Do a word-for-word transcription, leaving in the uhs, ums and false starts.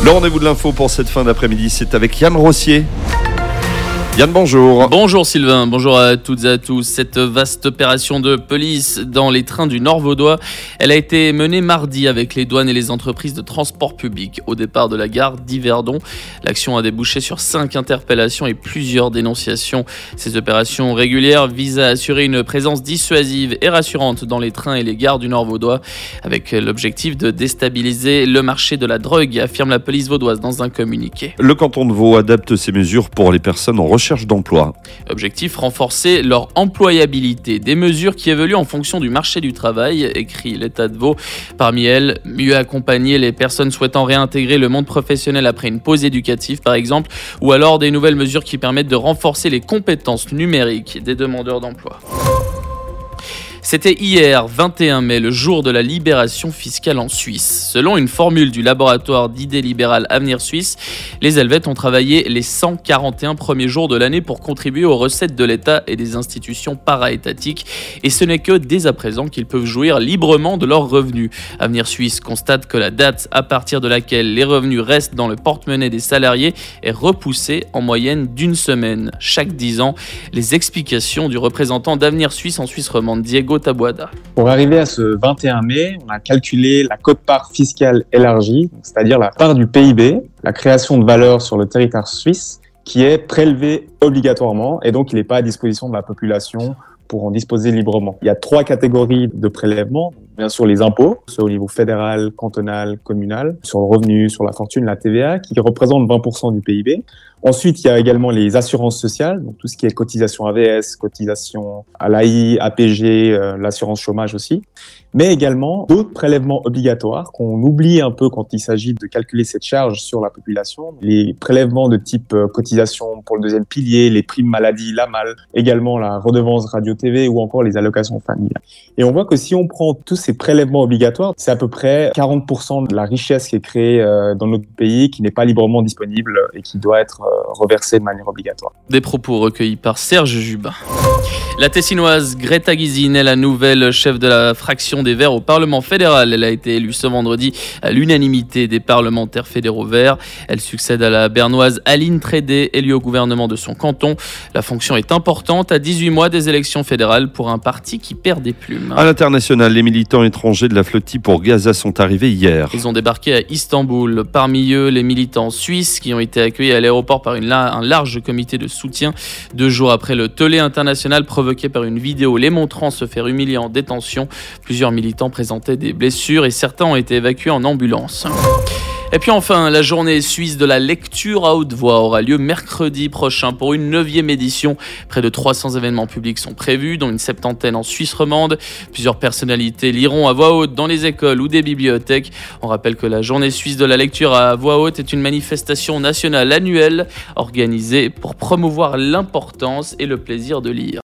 Le rendez-vous de l'info pour cette fin d'après-midi, c'est avec Yann Rossier. Yann, bonjour. Bonjour Sylvain, bonjour à toutes et à tous. Cette vaste opération de police dans les trains du Nord vaudois, elle a été menée mardi avec les douanes et les entreprises de transport public au départ de la gare d'Yverdon. L'action a débouché sur cinq interpellations et plusieurs dénonciations. Ces opérations régulières visent à assurer une présence dissuasive et rassurante dans les trains et les gares du Nord vaudois, avec l'objectif de déstabiliser le marché de la drogue, affirme la police vaudoise dans un communiqué. Le canton de Vaud adapte ses mesures pour les personnes en recherche d'emploi. Objectif, renforcer leur employabilité. Des mesures qui évoluent en fonction du marché du travail, écrit l'État de Vaud. Parmi elles, mieux accompagner les personnes souhaitant réintégrer le monde professionnel après une pause éducative, par exemple, ou alors des nouvelles mesures qui permettent de renforcer les compétences numériques des demandeurs d'emploi. C'était hier, vingt et un mai, le jour de la libération fiscale en Suisse. Selon une formule du laboratoire d'idées libérales Avenir Suisse, les Helvètes ont travaillé les cent quarante et un premiers jours de l'année pour contribuer aux recettes de l'État et des institutions para-étatiques. Et ce n'est que dès à présent qu'ils peuvent jouir librement de leurs revenus. Avenir Suisse constate que la date à partir de laquelle les revenus restent dans le porte-monnaie des salariés est repoussée en moyenne d'une semaine chaque dix ans. Les explications du représentant d'Avenir Suisse en Suisse romande, Diego Taboada. Pour arriver à ce vingt et un mai, on a calculé la quote-part fiscale élargie, c'est-à-dire la part du P I B, la création de valeur sur le territoire suisse, qui est prélevée obligatoirement et donc il n'est pas à disposition de la population pour en disposer librement. Il y a trois catégories de prélèvements. Bien sûr, les impôts, ceux au niveau fédéral, cantonal, communal, sur le revenu, sur la fortune, la T V A, qui représentent vingt pour cent du P I B. Ensuite, il y a également les assurances sociales, donc tout ce qui est cotisation A V S, cotisation à l'A I, A P G, euh, l'assurance chômage aussi, mais également d'autres prélèvements obligatoires qu'on oublie un peu quand il s'agit de calculer cette charge sur la population. Les prélèvements de type euh, cotisation pour le deuxième pilier, les primes maladie, l'A M A L, également la redevance radio-T V ou encore les allocations familiales. Et on voit que si on prend tous ces prélèvements obligatoires, c'est à peu près quarante pour cent de la richesse qui est créée euh, dans notre pays, qui n'est pas librement disponible et qui doit être euh, reversée de manière obligatoire. Des propos recueillis par Serge Jubin. La Tessinoise Greta Gysin est la nouvelle chef de la fraction des Verts au Parlement fédéral. Elle a été élue ce vendredi à l'unanimité des parlementaires fédéraux Verts. Elle succède à la bernoise Aline Trédé, élue au gouvernement de son canton. La fonction est importante à dix-huit mois des élections fédérales pour un parti qui perd des plumes. À l'international, les militants étrangers de la flottille pour Gaza sont arrivés hier. Ils ont débarqué à Istanbul. Parmi eux, les militants suisses qui ont été accueillis à l'aéroport par une, un large comité de soutien. Deux jours après le tollé international provoqué par une vidéo les montrant se faire humilier en détention, plusieurs militants présentaient des blessures et certains ont été évacués en ambulance. Et puis enfin, la journée suisse de la lecture à haute voix aura lieu mercredi prochain pour une neuvième édition. Près de trois cents événements publics sont prévus, dont une septantaine en Suisse romande. Plusieurs personnalités liront à voix haute dans les écoles ou des bibliothèques. On rappelle que la journée suisse de la lecture à voix haute est une manifestation nationale annuelle organisée pour promouvoir l'importance et le plaisir de lire.